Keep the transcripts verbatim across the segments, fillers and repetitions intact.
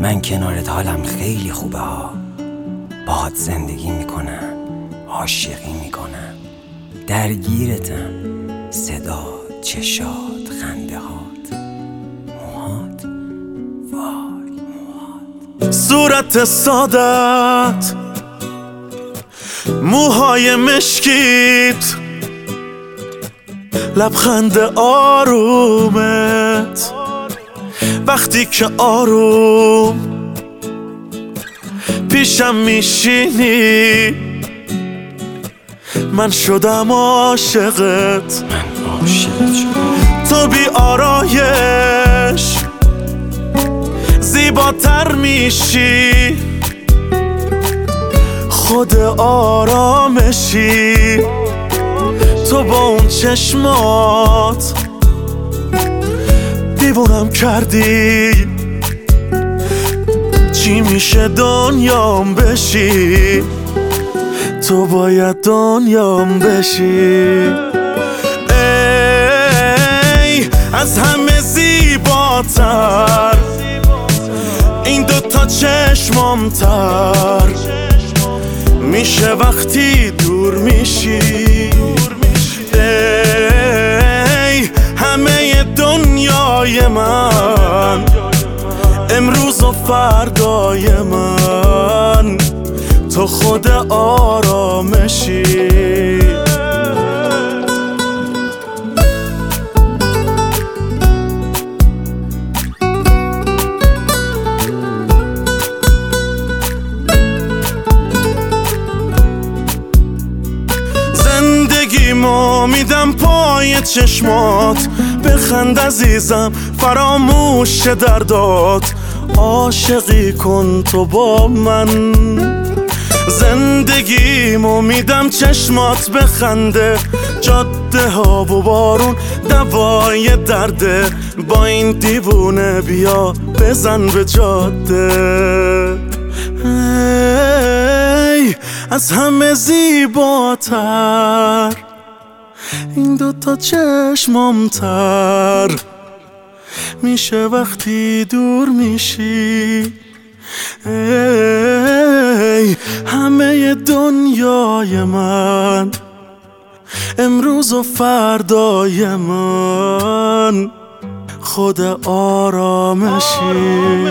من کنارت حالم خیلی خوبه ها. باهات زندگی میکنم، عاشقی میکنم، درگیرتم. صدا، چشات، خنده هات، موهات، وای موهات. صورت سادت، موهای مشکیت، لبخند آرومت وقتی که آروم پیشم میشینی من شدم عاشقت. من عاشقت شدم. تو بی آرایش زیباتر میشی، خود آرامشی. تو با اون چشمات دیوونم کردی، چی میشه دنیام بشی، تو باید دنیام بشی. ای از همه زیباتر این دوتا چشمام تر میشه وقتی دور میشی. ای همه دنیای من، امروز و فردای من، تو خود آرامشی. زندگیمو میدم پای چشمات، بخند عزیزم فراموش دردات، عاشقی کن تو با من. زندگیمو میدم چشمات بخنده، جاده ها و بارون دوای درده، با این دیوونه بیا بزن به جاده. ای از همه زیباتر این دوتا چشمام تر میشه وقتی دور میشی. ای همه دنیای من، امروز و فردای من، خود آرامشی.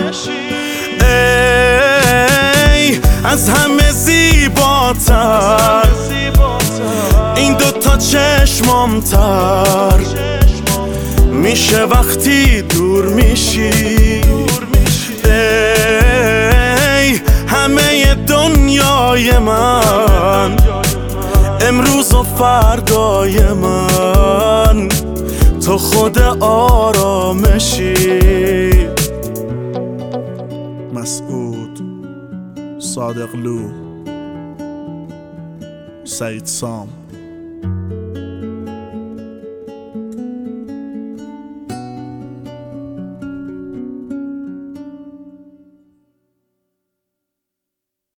ای از همه زیباتر این دوتا چشمام تر میشه وقتی دور میشی. ای همه دنیای من، امروز و فردای من، تو خود آرامشی. مسعود صادقلو، سعید سام.